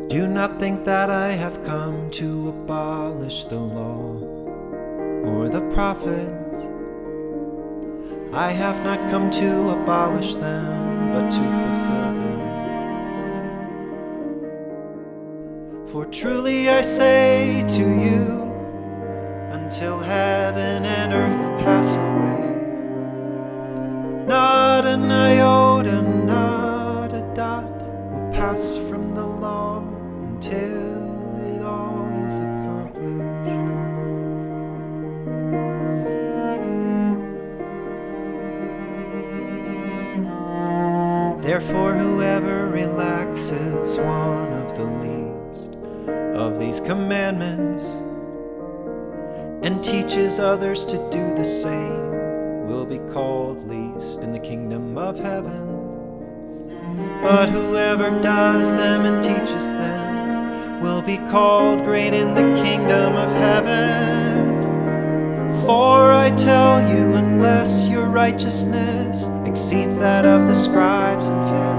Do not think that I have come to abolish the law or the prophets. I have not come to abolish them, but to fulfill them. For truly I say to you, until heaven and earth pass away, not an iota, not a dot will pass from the law until it all is accomplished. Therefore, whoever relaxes one of the least of these commandments and teaches others to do the same will be called least in the kingdom of heaven. But whoever does them and teaches them will be called great in the kingdom of heaven. For I tell you, unless your righteousness exceeds that of the scribes and Pharisees,